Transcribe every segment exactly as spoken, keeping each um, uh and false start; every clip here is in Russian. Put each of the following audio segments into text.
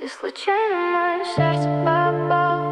Ты случайно в мое сердце попал,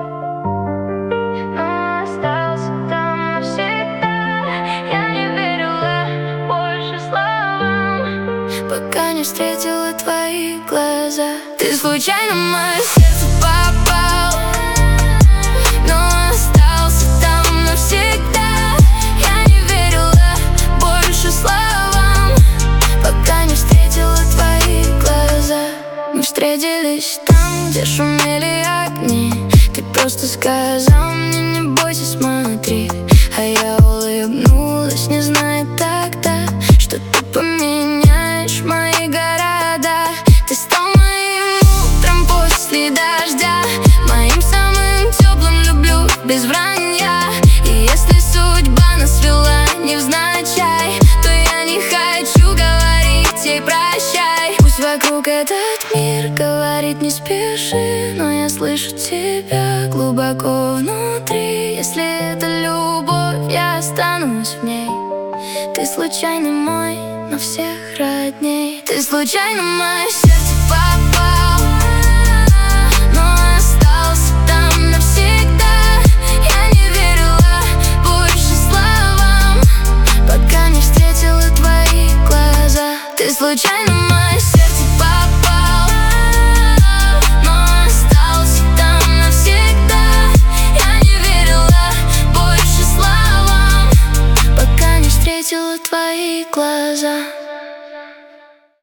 но остался там навсегда. Я не верила больше словам, пока не встретила твои глаза. Ты случайно в мое сердце попал, но остался там навсегда. Я не верила больше словам, пока не встретила твои глаза. Мы встретились там, где шумели огни. Ты просто сказал мне: не бойся, смотри. А я улыбнулась, не зная тогда, что ты поменяешь мои города. Ты стал моим утром после дождя, моим самым теплым люблю без вранья. И если судьба нас свела невзначай, то я не хочу говорить ей прощай. Пусть вокруг этот мир говорит не спеши, но я слышу тебя глубоко внутри. Если это любовь, я останусь в ней. Ты случайно мой, но всех родней. Ты случайно в мое сердце попал.